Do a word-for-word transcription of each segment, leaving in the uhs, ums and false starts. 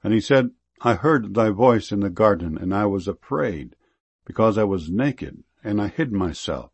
And he said, I heard thy voice in the garden, and I was afraid, because I was naked, and I hid myself.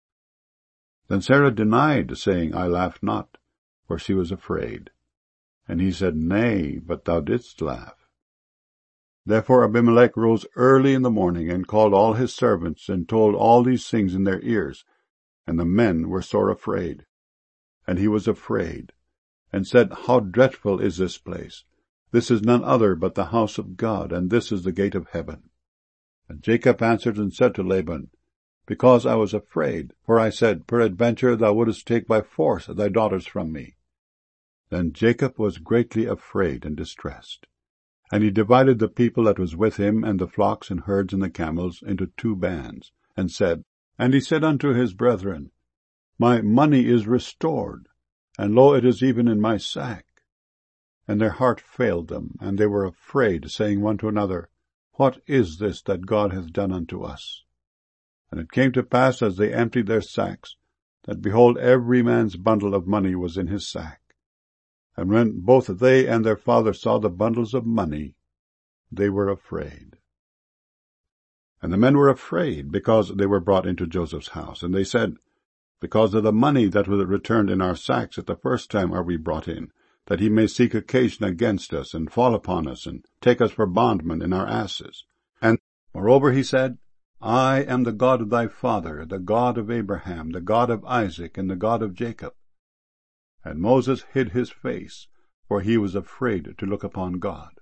Then Sarah denied, saying, I laughed not, for she was afraid. And he said, Nay, but thou didst laugh. Therefore Abimelech rose early in the morning, and called all his servants, and told all these things in their ears. And the men were sore afraid. And he was afraid, and said, How dreadful is this place! This is none other but the house of God, and this is the gate of heaven. And Jacob answered and said to Laban, Because I was afraid, for I said, Peradventure thou wouldest take by force thy daughters from me. Then Jacob was greatly afraid and distressed. And he divided the people that was with him, and the flocks and herds and the camels, into two bands, and said, And he said unto his brethren, My money is restored, and lo, it is even in my sack. And their heart failed them, and they were afraid, saying one to another, What is this that God hath done unto us? And it came to pass, as they emptied their sacks, that, behold, every man's bundle of money was in his sack. And when both they and their father saw the bundles of money, they were afraid. And the men were afraid, because they were brought into Joseph's house. And they said, Because of the money that was returned in our sacks at the first time are we brought in, that he may seek occasion against us, and fall upon us, and take us for bondmen in our asses. And moreover he said, I am the God of thy father, the God of Abraham, the God of Isaac, and the God of Jacob. And Moses hid his face, for he was afraid to look upon God.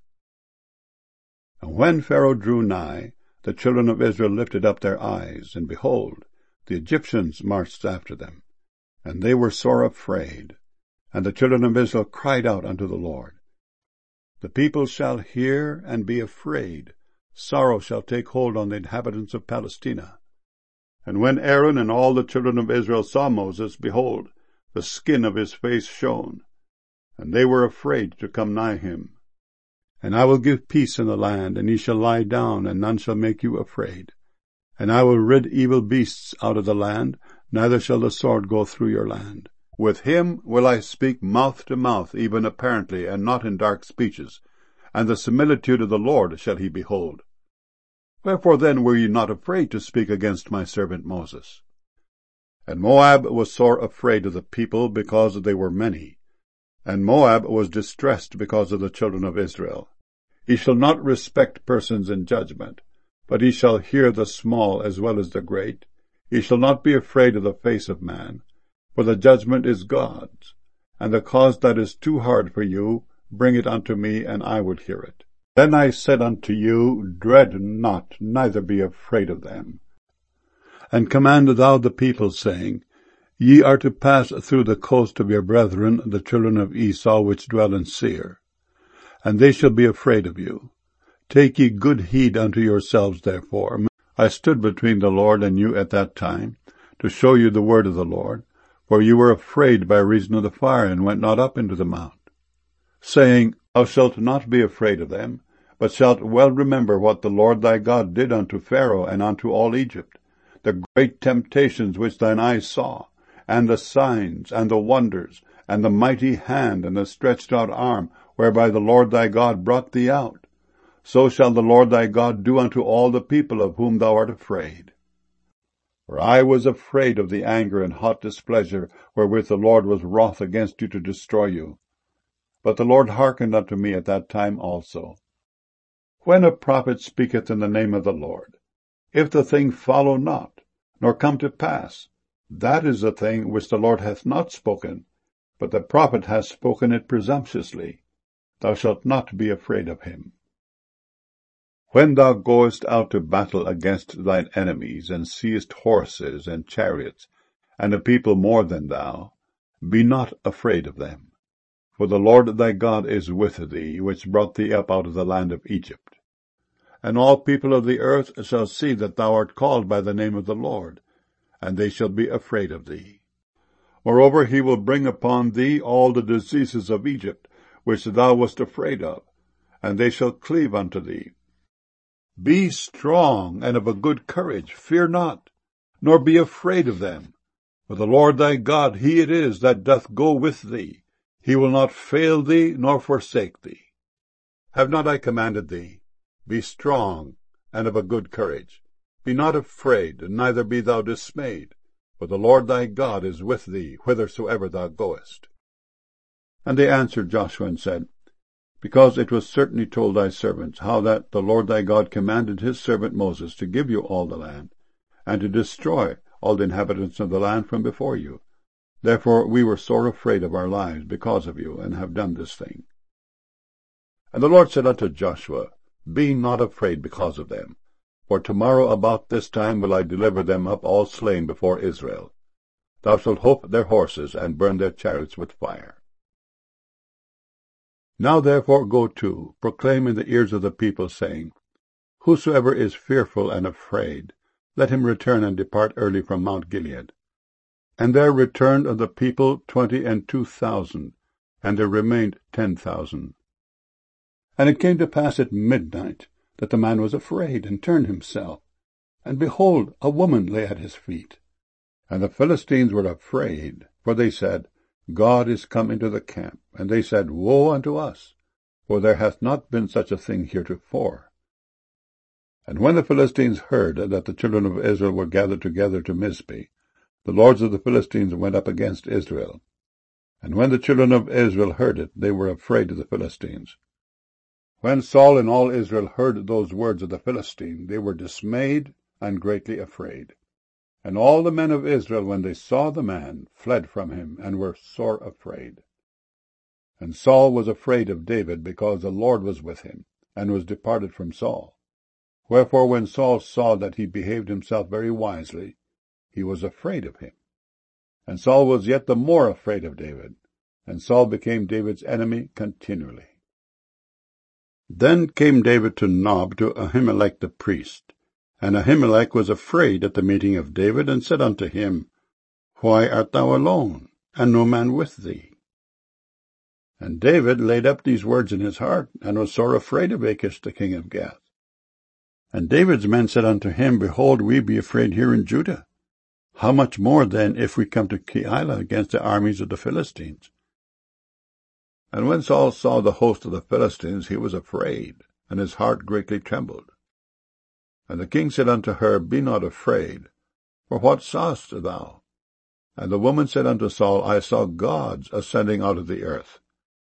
And when Pharaoh drew nigh, the children of Israel lifted up their eyes, and behold, the Egyptians marched after them. And they were sore afraid. And the children of Israel cried out unto the Lord. The people shall hear and be afraid. Sorrow shall take hold on the inhabitants of Palestina. And when Aaron and all the children of Israel saw Moses, behold, the skin of his face shone, and they were afraid to come nigh him. And I will give peace in the land, and ye shall lie down, and none shall make you afraid. And I will rid evil beasts out of the land, neither shall the sword go through your land. With him will I speak mouth to mouth, even apparently, and not in dark speeches, and the similitude of the Lord shall he behold. Wherefore then were ye not afraid to speak against my servant Moses? And Moab was sore afraid of the people, because they were many. And Moab was distressed because of the children of Israel. He shall not respect persons in judgment, but he shall hear the small as well as the great. He shall not be afraid of the face of man, for the judgment is God's. And the cause that is too hard for you, bring it unto me, and I would hear it. Then I said unto you, Dread not, neither be afraid of them. And command thou the people, saying, Ye are to pass through the coast of your brethren, the children of Esau, which dwell in Seir. And they shall be afraid of you. Take ye good heed unto yourselves, therefore. I stood between the Lord and you at that time, to show you the word of the Lord, for you were afraid by reason of the fire, and went not up into the mount, saying, Thou shalt not be afraid of them, but shalt well remember what the Lord thy God did unto Pharaoh and unto all Egypt, the great temptations which thine eyes saw, and the signs, and the wonders, and the mighty hand, and the stretched out arm, whereby the Lord thy God brought thee out. So shall the Lord thy God do unto all the people of whom thou art afraid. For I was afraid of the anger and hot displeasure wherewith the Lord was wroth against you to destroy you. But the Lord hearkened unto me at that time also. When a prophet speaketh in the name of the Lord, if the thing follow not, nor come to pass, that is the thing which the Lord hath not spoken, but the prophet hath spoken it presumptuously. Thou shalt not be afraid of him. When thou goest out to battle against thine enemies, and seest horses and chariots, and a people more than thou, be not afraid of them. For the Lord thy God is with thee, which brought thee up out of the land of Egypt. And all people of the earth shall see that thou art called by the name of the Lord, and they shall be afraid of thee. Moreover, he will bring upon thee all the diseases of Egypt, which thou wast afraid of, and they shall cleave unto thee. Be strong and of a good courage, fear not, nor be afraid of them. For the Lord thy God, he it is that doth go with thee. He will not fail thee, nor forsake thee. Have not I commanded thee? Be strong, and of a good courage. Be not afraid, neither be thou dismayed, for the Lord thy God is with thee whithersoever thou goest. And they answered Joshua and said, Because it was certainly told thy servants, how that the Lord thy God commanded his servant Moses to give you all the land, and to destroy all the inhabitants of the land from before you. Therefore we were sore afraid of our lives because of you, and have done this thing. And the Lord said unto Joshua, Be not afraid because of them, for tomorrow about this time will I deliver them up all slain before Israel. Thou shalt hope their horses, and burn their chariots with fire. Now therefore go to, proclaim in the ears of the people, saying, Whosoever is fearful and afraid, let him return and depart early from Mount Gilead. And there returned of the people twenty and two thousand, and there remained ten thousand. And it came to pass at midnight, that the man was afraid, and turned himself. And behold, a woman lay at his feet. And the Philistines were afraid, for they said, God is come into the camp. And they said, Woe unto us, for there hath not been such a thing heretofore. And when the Philistines heard that the children of Israel were gathered together to Mizpeh, the lords of the Philistines went up against Israel. And when the children of Israel heard it, they were afraid of the Philistines. When Saul and all Israel heard those words of the Philistine, they were dismayed and greatly afraid. And all the men of Israel, when they saw the man, fled from him, and were sore afraid. And Saul was afraid of David, because the Lord was with him, and was departed from Saul. Wherefore when Saul saw that he behaved himself very wisely, he was afraid of him. And Saul was yet the more afraid of David, and Saul became David's enemy continually. Then came David to Nob to Ahimelech the priest. And Ahimelech was afraid at the meeting of David, and said unto him, Why art thou alone, and no man with thee? And David laid up these words in his heart, and was sore afraid of Achish the king of Gath. And David's men said unto him, Behold, we be afraid here in Judah. How much more then if we come to Keilah against the armies of the Philistines? And when Saul saw the host of the Philistines, he was afraid, and his heart greatly trembled. And the king said unto her, Be not afraid, for what sawest thou? And the woman said unto Saul, I saw gods ascending out of the earth.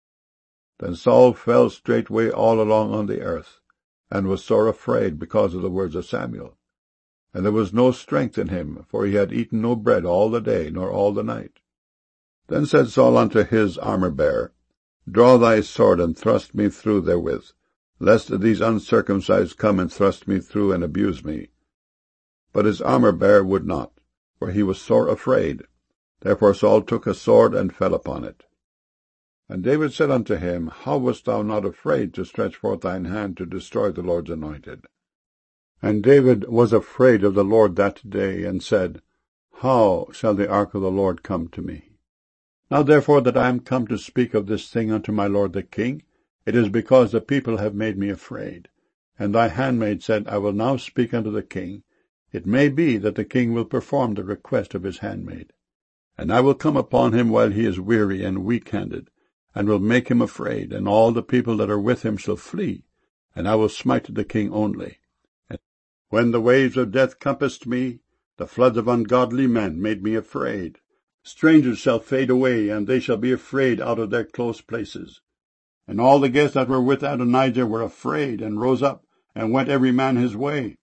Then Saul fell straightway all along on the earth, and was sore afraid because of the words of Samuel. And there was no strength in him, for he had eaten no bread all the day, nor all the night. Then said Saul unto his armor-bearer, Draw thy sword, and thrust me through therewith, lest these uncircumcised come and thrust me through, and abuse me. But his armor-bearer would not, for he was sore afraid. Therefore Saul took a sword, and fell upon it. And David said unto him, How wast thou not afraid to stretch forth thine hand to destroy the Lord's anointed? And David was afraid of the Lord that day, and said, How shall the ark of the Lord come to me? Now therefore that I am come to speak of this thing unto my lord the king, it is because the people have made me afraid. And thy handmaid said, I will now speak unto the king. It may be that the king will perform the request of his handmaid. And I will come upon him while he is weary and weak-handed, and will make him afraid, and all the people that are with him shall flee, and I will smite the king only. And when the waves of death compassed me, the floods of ungodly men made me afraid. Strangers shall fade away, and they shall be afraid out of their close places. And all the guests that were with Adonijah were afraid, and rose up, and went every man his way.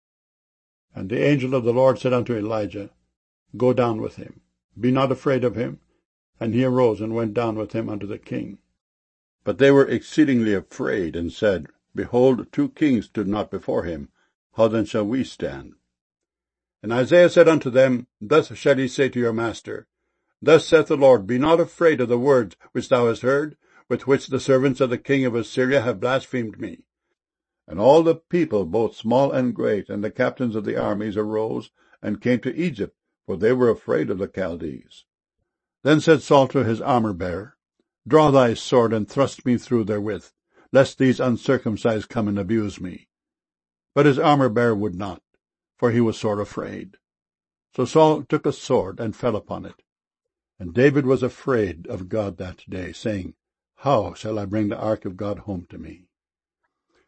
And the angel of the Lord said unto Elijah, Go down with him, be not afraid of him. And he arose and went down with him unto the king. But they were exceedingly afraid, and said, Behold, two kings stood not before him. How then shall we stand? And Isaiah said unto them, Thus shall ye say to your master, Thus saith the Lord, Be not afraid of the words which thou hast heard, with which the servants of the king of Assyria have blasphemed me. And all the people, both small and great, and the captains of the armies, arose, and came to Egypt, for they were afraid of the Chaldees. Then said Saul to his armor-bearer, Draw thy sword, and thrust me through therewith, lest these uncircumcised come and abuse me. But his armor-bearer would not, for he was sore afraid. So Saul took a sword, and fell upon it. And David was afraid of God that day, saying, How shall I bring the ark of God home to me?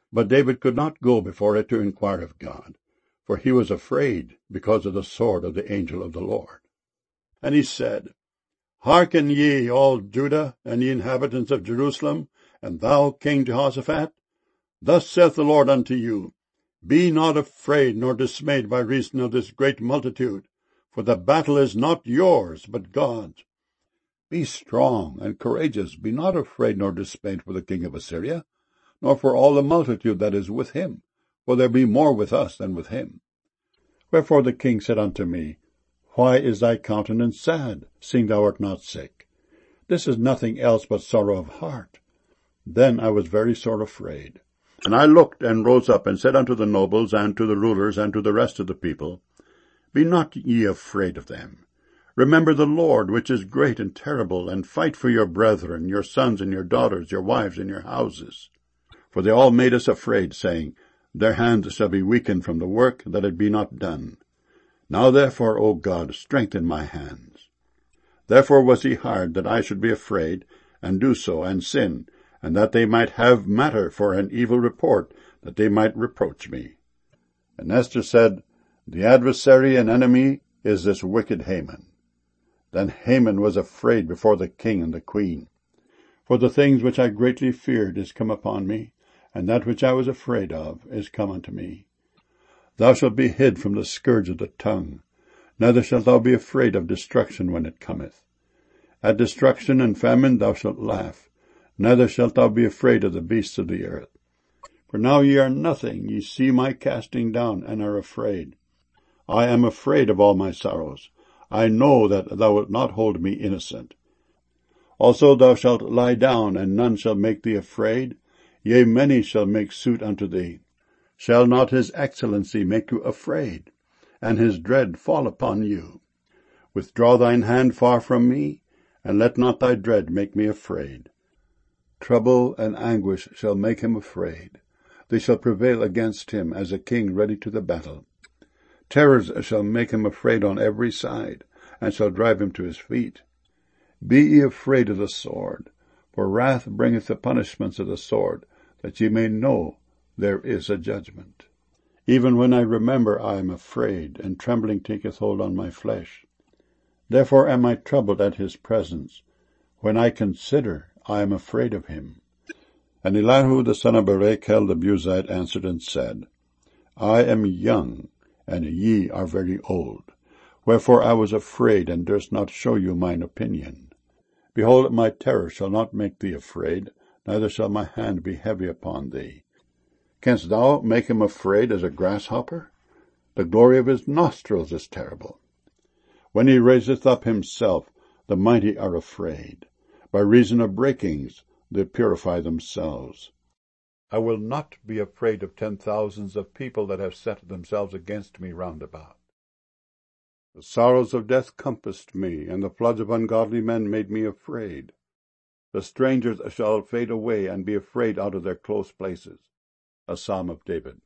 But David could not go before it to inquire of God, for he was afraid because of the sword of the angel of the Lord. And he said, Hearken ye, all Judah, and ye inhabitants of Jerusalem, and thou, King Jehoshaphat. Thus saith the Lord unto you, Be not afraid nor dismayed by reason of this great multitude, for the battle is not yours, but God's. Be strong and courageous, be not afraid nor dismayed for the king of Assyria, nor for all the multitude that is with him, for there be more with us than with him. Wherefore the king said unto me, Why is thy countenance sad, seeing thou art not sick? This is nothing else but sorrow of heart. Then I was very sore afraid. And I looked and rose up and said unto the nobles and to the rulers and to the rest of the people, Be not ye afraid of them. Remember the Lord, which is great and terrible, and fight for your brethren, your sons and your daughters, your wives and your houses. For they all made us afraid, saying, Their hands shall be weakened from the work, that it be not done. Now therefore, O God, strengthen my hands. Therefore was he hired, that I should be afraid, and do so, and sin, and that they might have matter for an evil report, that they might reproach me. And Esther said, The adversary and enemy is this wicked Haman. Then Haman was afraid before the king and the queen. For the things which I greatly feared is come upon me, and that which I was afraid of is come unto me. Thou shalt be hid from the scourge of the tongue, neither shalt thou be afraid of destruction when it cometh. At destruction and famine thou shalt laugh, neither shalt thou be afraid of the beasts of the earth. For now ye are nothing, ye see my casting down, and are afraid. I am afraid of all my sorrows. I know that thou wilt not hold me innocent. Also thou shalt lie down, and none shall make thee afraid. Yea, many shall make suit unto thee. Shall not his excellency make you afraid, and his dread fall upon you? Withdraw thine hand far from me, and let not thy dread make me afraid. Trouble and anguish shall make him afraid. They shall prevail against him as a king ready to the battle. Terrors shall make him afraid on every side, and shall drive him to his feet. Be ye afraid of the sword, for wrath bringeth the punishments of the sword, that ye may know there is a judgment. Even when I remember I am afraid, and trembling taketh hold on my flesh. Therefore am I troubled at his presence. When I consider, I am afraid of him. And Elihu the son of Barachel the Buzite answered and said, I am young, and ye are very old. Wherefore I was afraid, and durst not show you mine opinion. Behold, my terror shall not make thee afraid, neither shall my hand be heavy upon thee. Canst thou make him afraid as a grasshopper? The glory of his nostrils is terrible. When he raiseth up himself, the mighty are afraid. By reason of breakings they purify themselves. I will not be afraid of ten thousands of people that have set themselves against me round about. The sorrows of death compassed me, and the floods of ungodly men made me afraid. The strangers shall fade away, and be afraid out of their close places. A Psalm of David.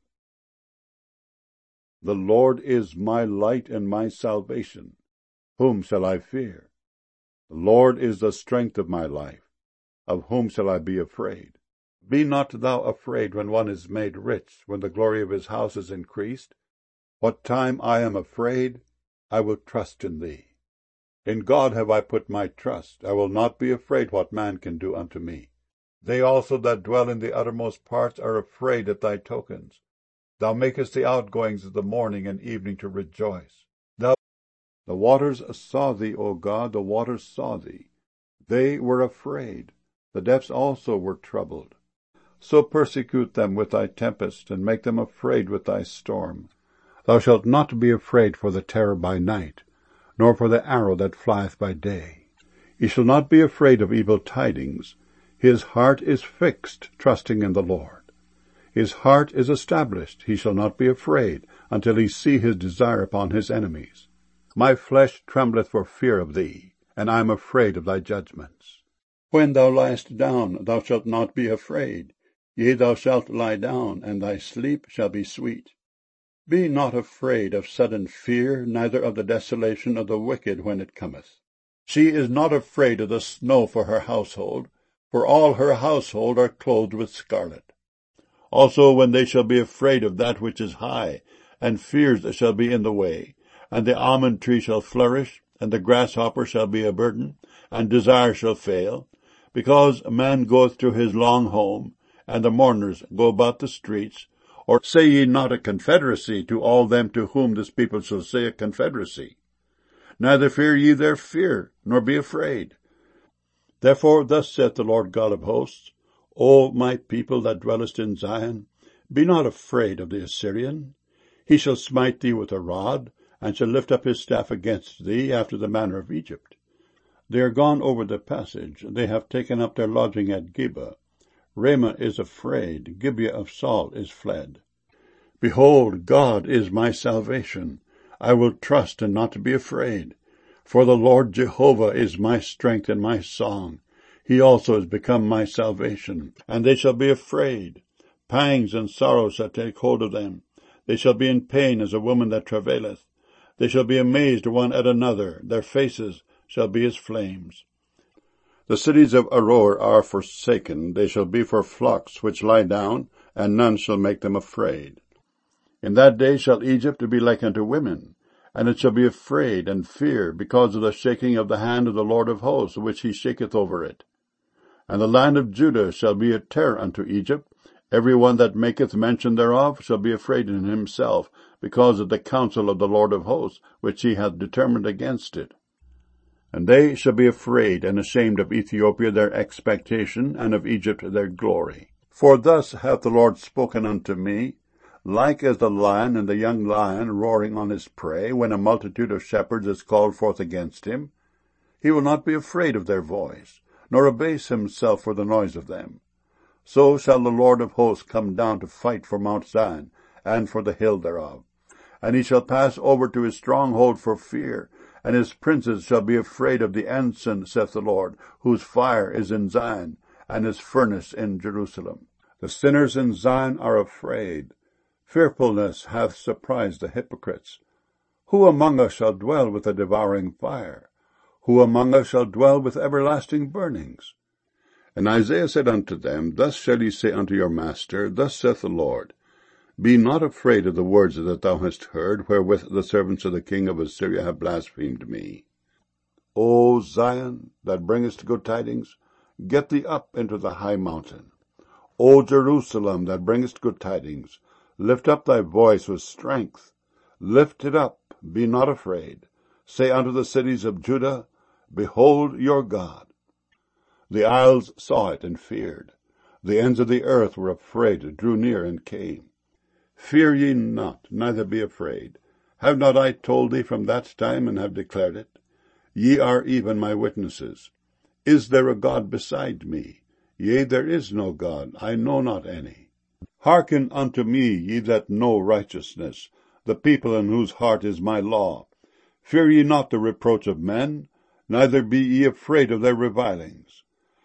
The Lord is my light and my salvation. Whom shall I fear? The Lord is the strength of my life. Of whom shall I be afraid? Be not thou afraid when one is made rich, when the glory of his house is increased. What time I am afraid, I will trust in thee. In God have I put my trust. I will not be afraid what man can do unto me. They also that dwell in the uttermost parts are afraid at thy tokens. Thou makest the outgoings of the morning and evening to rejoice. Thou, the waters saw thee, O God, the waters saw thee. They were afraid. The depths also were troubled. So persecute them with thy tempest, and make them afraid with thy storm. Thou shalt not be afraid for the terror by night, nor for the arrow that flieth by day. He shall not be afraid of evil tidings. His heart is fixed, trusting in the Lord. His heart is established. He shall not be afraid, until he see his desire upon his enemies. My flesh trembleth for fear of thee, and I am afraid of thy judgments. When thou liest down, thou shalt not be afraid. Yea, thou shalt lie down, and thy sleep shall be sweet. Be not afraid of sudden fear, neither of the desolation of the wicked when it cometh. She is not afraid of the snow for her household, for all her household are clothed with scarlet. Also when they shall be afraid of that which is high, and fears shall be in the way, and the almond tree shall flourish, and the grasshopper shall be a burden, and desire shall fail, because a man goeth to his long home, and the mourners go about the streets. Or say ye not a confederacy to all them to whom this people shall say a confederacy? Neither fear ye their fear, nor be afraid. Therefore thus saith the Lord God of hosts, O my people that dwellest in Zion, be not afraid of the Assyrian. He shall smite thee with a rod, and shall lift up his staff against thee after the manner of Egypt. They are gone over the passage, they have taken up their lodging at Geba. Ramah is afraid, Gibeah of Saul is fled. Behold, God is my salvation. I will trust and not be afraid. For the Lord Jehovah is my strength and my song. He also is become my salvation. And they shall be afraid. Pangs and sorrows shall take hold of them. They shall be in pain as a woman that travaileth. They shall be amazed one at another. Their faces shall be as flames. The cities of Aroer are forsaken. They shall be for flocks which lie down, and none shall make them afraid. In that day shall Egypt be like unto women, and it shall be afraid and fear because of the shaking of the hand of the Lord of hosts, which he shaketh over it. And the land of Judah shall be a terror unto Egypt. Every one that maketh mention thereof shall be afraid in himself, because of the counsel of the Lord of hosts, which he hath determined against it. And they shall be afraid and ashamed of Ethiopia their expectation, and of Egypt their glory. For thus hath the Lord spoken unto me, like as the lion and the young lion roaring on his prey, when a multitude of shepherds is called forth against him. He will not be afraid of their voice, nor abase himself for the noise of them. So shall the Lord of hosts come down to fight for Mount Zion, and for the hill thereof. And he shall pass over to his stronghold for fear, and his princes shall be afraid of the ensign, saith the Lord, whose fire is in Zion, and his furnace in Jerusalem. The sinners in Zion are afraid. Fearfulness hath surprised the hypocrites. Who among us shall dwell with a devouring fire? Who among us shall dwell with everlasting burnings? And Isaiah said unto them, Thus shall ye say unto your master, Thus saith the Lord, Be not afraid of the words that thou hast heard, wherewith the servants of the king of Assyria have blasphemed me. O Zion, that bringest good tidings, get thee up into the high mountain. O Jerusalem, that bringest good tidings, lift up thy voice with strength. Lift it up, be not afraid. Say unto the cities of Judah, Behold your God. The isles saw it and feared. The ends of the earth were afraid, drew near and came. Fear ye not, neither be afraid. Have not I told thee from that time, and have declared it? Ye are even my witnesses. Is there a God beside me? Yea, there is no God, I know not any. Hearken unto me, ye that know righteousness, the people in whose heart is my law. Fear ye not the reproach of men, neither be ye afraid of their revilings.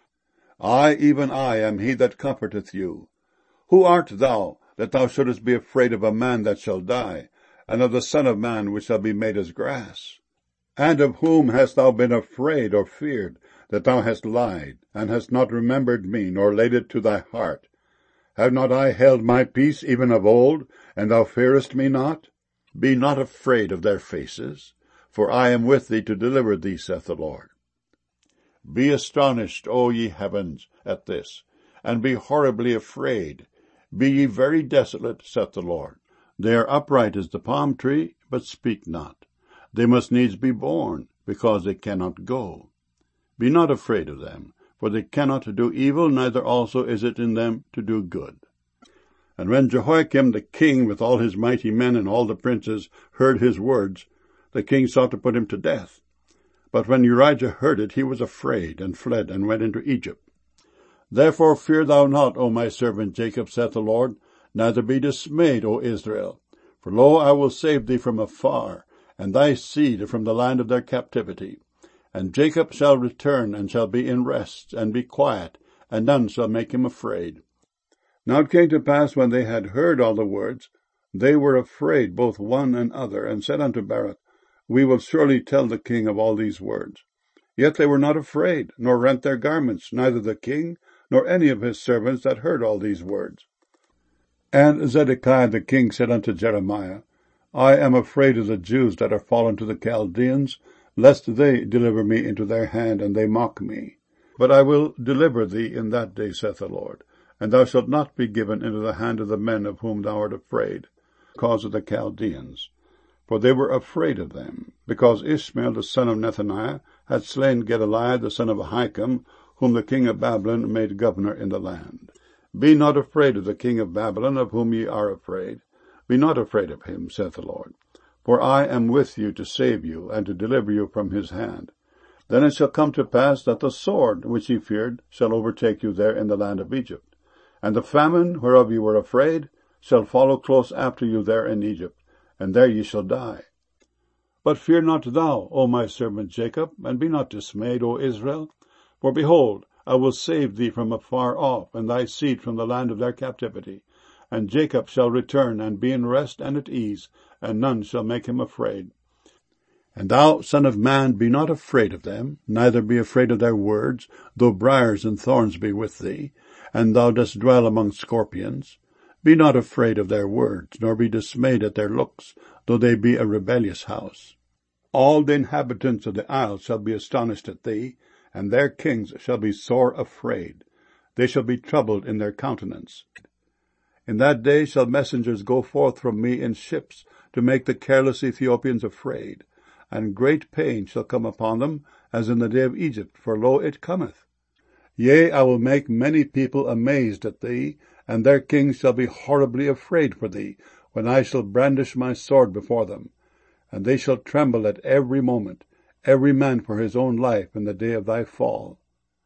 I, even I, am he that comforteth you. Who art thou, that thou shouldest be afraid of a man that shall die, and of the Son of Man which shall be made as grass? And of whom hast thou been afraid or feared, that thou hast lied, and hast not remembered me, nor laid it to thy heart? Have not I held my peace even of old, and thou fearest me not? Be not afraid of their faces, for I am with thee to deliver thee, saith the Lord. Be astonished, O ye heavens, at this, and be horribly afraid. Be ye very desolate, saith the Lord. They are upright as the palm tree, but speak not. They must needs be born, because they cannot go. Be not afraid of them, for they cannot do evil, neither also is it in them to do good. And when Jehoiakim the king, with all his mighty men and all the princes, heard his words, the king sought to put him to death. But when Urijah heard it, he was afraid, and fled, and went into Egypt. Therefore fear thou not, O my servant Jacob, saith the Lord, neither be dismayed, O Israel. For lo, I will save thee from afar, and thy seed from the land of their captivity. And Jacob shall return, and shall be in rest, and be quiet, and none shall make him afraid. Now it came to pass, when they had heard all the words, they were afraid both one and other, and said unto Baruch, We will surely tell the king of all these words. Yet they were not afraid, nor rent their garments, neither the king, nor any of his servants that heard all these words. And Zedekiah the king said unto Jeremiah, I am afraid of the Jews that are fallen to the Chaldeans, lest they deliver me into their hand, and they mock me. But I will deliver thee in that day, saith the Lord, and thou shalt not be given into the hand of the men of whom thou art afraid, because of the Chaldeans. For they were afraid of them, because Ishmael the son of Nethaniah had slain Gedaliah the son of Ahikam, whom the king of Babylon made governor in the land. Be not afraid of the king of Babylon, of whom ye are afraid. Be not afraid of him, saith the Lord. For I am with you to save you, and to deliver you from his hand. Then it shall come to pass that the sword which ye feared shall overtake you there in the land of Egypt. And the famine whereof ye were afraid shall follow close after you there in Egypt, and there ye shall die. But fear not thou, O my servant Jacob, and be not dismayed, O Israel. For behold, I will save thee from afar off, and thy seed from the land of their captivity. And Jacob shall return, and be in rest and at ease, and none shall make him afraid. And thou, son of man, be not afraid of them, neither be afraid of their words, though briars and thorns be with thee, and thou dost dwell among scorpions. Be not afraid of their words, nor be dismayed at their looks, though they be a rebellious house. All the inhabitants of the isle shall be astonished at thee, and their kings shall be sore afraid. They shall be troubled in their countenance. In that day shall messengers go forth from me in ships, to make the careless Ethiopians afraid. And great pain shall come upon them, as in the day of Egypt, for lo, it cometh. Yea, I will make many people amazed at thee, and their kings shall be horribly afraid for thee, when I shall brandish my sword before them. And they shall tremble at every moment, every man for his own life in the day of thy fall.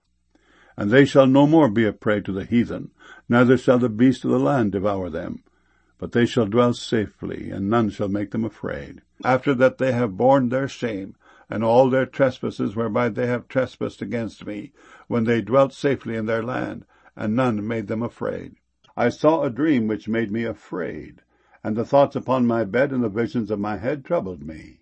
And they shall no more be a prey to the heathen, neither shall the beasts of the land devour them. But they shall dwell safely, and none shall make them afraid. After that they have borne their shame, and all their trespasses whereby they have trespassed against me, when they dwelt safely in their land, and none made them afraid. I saw a dream which made me afraid, and the thoughts upon my bed and the visions of my head troubled me.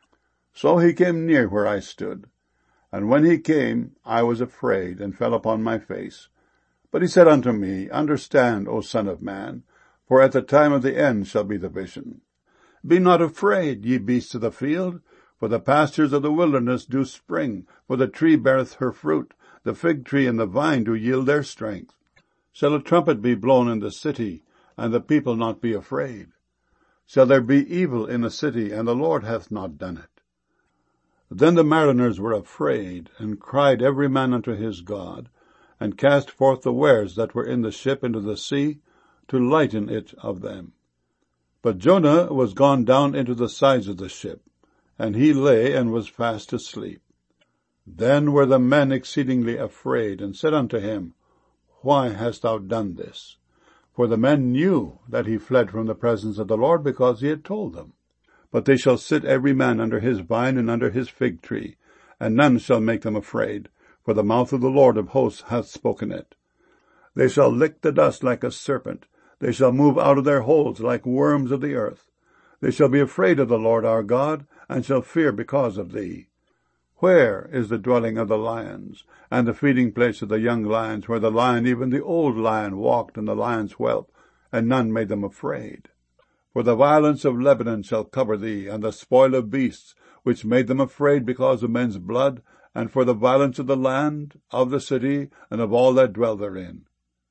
So he came near where I stood, and when he came, I was afraid, and fell upon my face. But he said unto me, Understand, O son of man, for at the time of the end shall be the vision. Be not afraid, ye beasts of the field, for the pastures of the wilderness do spring, for the tree beareth her fruit, the fig tree and the vine do yield their strength. Shall a trumpet be blown in the city, and the people not be afraid? Shall there be evil in a city, and the Lord hath not done it? Then the mariners were afraid, and cried every man unto his God, and cast forth the wares that were in the ship into the sea, to lighten it of them. But Jonah was gone down into the sides of the ship, and he lay and was fast asleep. Then were the men exceedingly afraid, and said unto him, Why hast thou done this? For the men knew that he fled from the presence of the Lord, because he had told them. But they shall sit every man under his vine and under his fig tree, and none shall make them afraid, for the mouth of the Lord of hosts hath spoken it. They shall lick the dust like a serpent, they shall move out of their holes like worms of the earth. They shall be afraid of the Lord our God, and shall fear because of thee. Where is the dwelling of the lions, and the feeding place of the young lions, where the lion, even the old lion, walked, and the lion's whelp, and none made them afraid? For the violence of Lebanon shall cover thee, and the spoil of beasts, which made them afraid because of men's blood, and for the violence of the land, of the city, and of all that dwell therein.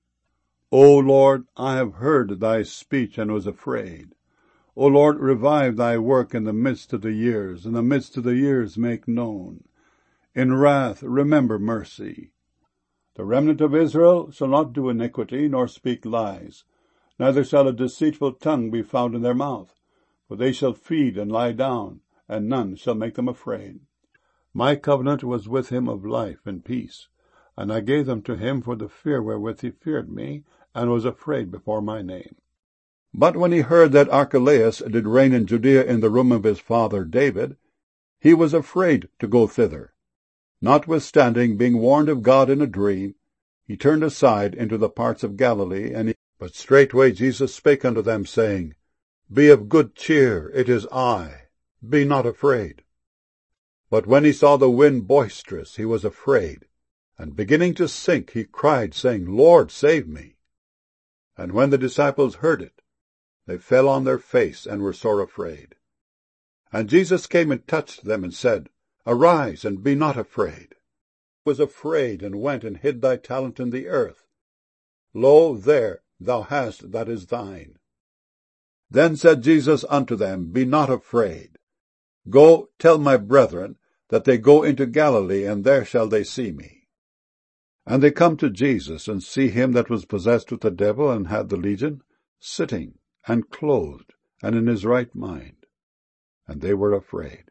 O Lord, I have heard thy speech, and was afraid. O Lord, revive thy work in the midst of the years, in the midst of the years make known. In wrath remember mercy. The remnant of Israel shall not do iniquity, nor speak lies, neither shall a deceitful tongue be found in their mouth, for they shall feed and lie down, and none shall make them afraid. My covenant was with him of life and peace, and I gave them to him for the fear wherewith he feared me, and was afraid before my name. But when he heard that Archelaus did reign in Judea in the room of his father David, he was afraid to go thither. Notwithstanding, being warned of God in a dream, he turned aside into the parts of Galilee, and he, but straightway Jesus spake unto them, saying, Be of good cheer, it is I, be not afraid. But when he saw the wind boisterous, he was afraid, and beginning to sink, he cried, saying, Lord, save me. And when the disciples heard it, they fell on their face and were sore afraid. And Jesus came and touched them and said, Arise, and be not afraid. I was afraid, and went and hid thy talent in the earth. Lo, there thou hast that is thine. Then said Jesus unto them, Be not afraid. Go, tell my brethren that they go into Galilee, and there shall they see me. And they come to Jesus, and see him that was possessed with the devil, and had the legion, sitting, and clothed, and in his right mind. And they were afraid.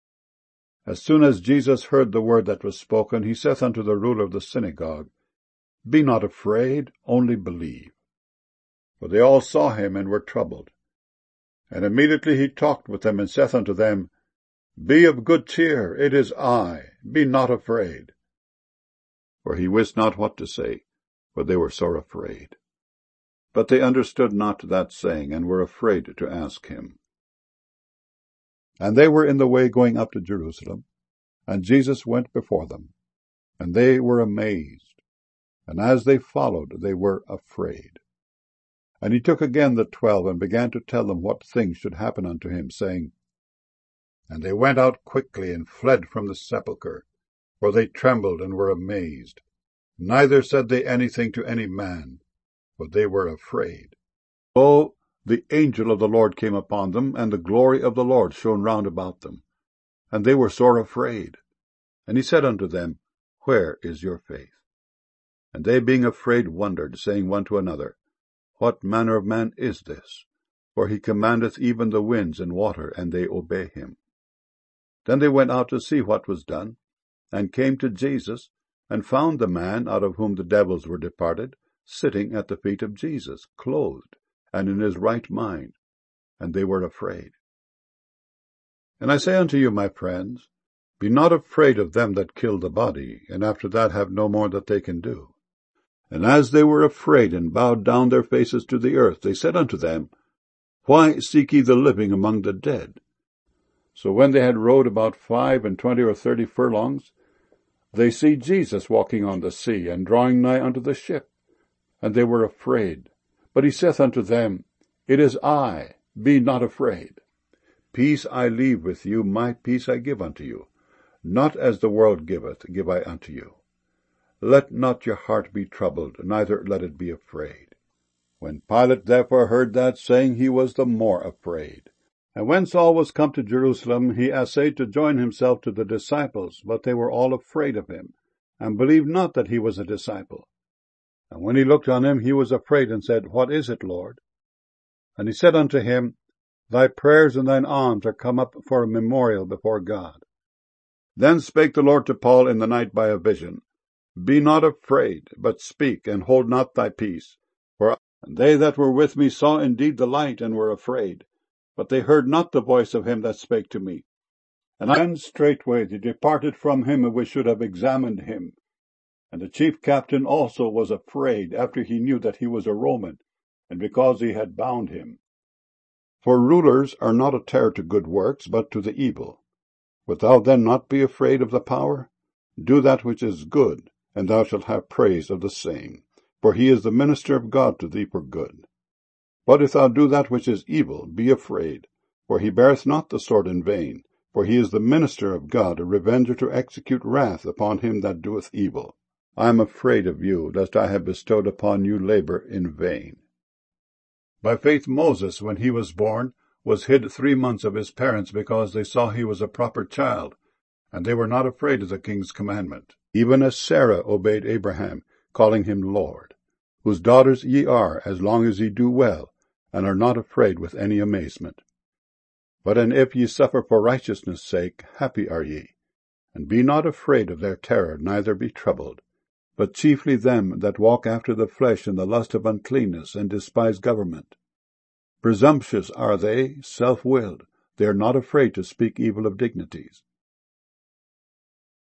As soon as Jesus heard the word that was spoken, he saith unto the ruler of the synagogue, Be not afraid, only believe. For they all saw him, and were troubled. And immediately he talked with them, and saith unto them, Be of good cheer, it is I, be not afraid. For he wist not what to say, for they were sore afraid. But they understood not that saying, and were afraid to ask him. And they were in the way going up to Jerusalem, and Jesus went before them, and they were amazed, and as they followed they were afraid. And he took again the twelve, and began to tell them what things should happen unto him, saying, And they went out quickly, and fled from the sepulchre, for they trembled and were amazed. Neither said they anything to any man, for they were afraid. Lo, the angel of the Lord came upon them, and the glory of the Lord shone round about them. And they were sore afraid. And he said unto them, Where is your faith? And they being afraid wondered, saying one to another, What manner of man is this? For he commandeth even the winds and water, and they obey him. Then they went out to see what was done, and came to Jesus, and found the man out of whom the devils were departed, sitting at the feet of Jesus, clothed, and in his right mind, and they were afraid. And I say unto you, my friends, be not afraid of them that kill the body, and after that have no more that they can do. And as they were afraid, and bowed down their faces to the earth, they said unto them, Why seek ye the living among the dead? So when they had rowed about five and twenty or thirty furlongs, they see Jesus walking on the sea, and drawing nigh unto the ship. And they were afraid. But he saith unto them, It is I, be not afraid. Peace I leave with you, my peace I give unto you. Not as the world giveth, give I unto you. Let not your heart be troubled, neither let it be afraid. When Pilate therefore heard that saying, he was the more afraid. And when Saul was come to Jerusalem, he assayed to join himself to the disciples, but they were all afraid of him, and believed not that he was a disciple. And when he looked on him, he was afraid, and said, What is it, Lord? And he said unto him, Thy prayers and thine alms are come up for a memorial before God. Then spake the Lord to Paul in the night by a vision, Be not afraid, but speak, and hold not thy peace. For they that were with me saw indeed the light, and were afraid. But they heard not the voice of him that spake to me. And then straightway they departed from him, and we should have examined him. And the chief captain also was afraid, after he knew that he was a Roman, and because he had bound him. For rulers are not a terror to good works, but to the evil. Wilt thou then not be afraid of the power? Do that which is good, and thou shalt have praise of the same. For he is the minister of God to thee for good. But if thou do that which is evil, be afraid, for he beareth not the sword in vain, for he is the minister of God, a revenger to execute wrath upon him that doeth evil. I am afraid of you, lest I have bestowed upon you labor in vain. By faith Moses, when he was born, was hid three months of his parents, because they saw he was a proper child, and they were not afraid of the king's commandment. Even as Sarah obeyed Abraham, calling him Lord, whose daughters ye are, as long as ye do well, and are not afraid with any amazement. But and if ye suffer for righteousness' sake, happy are ye. And be not afraid of their terror, neither be troubled, but chiefly them that walk after the flesh in the lust of uncleanness, and despise government. Presumptuous are they, self-willed, they are not afraid to speak evil of dignities.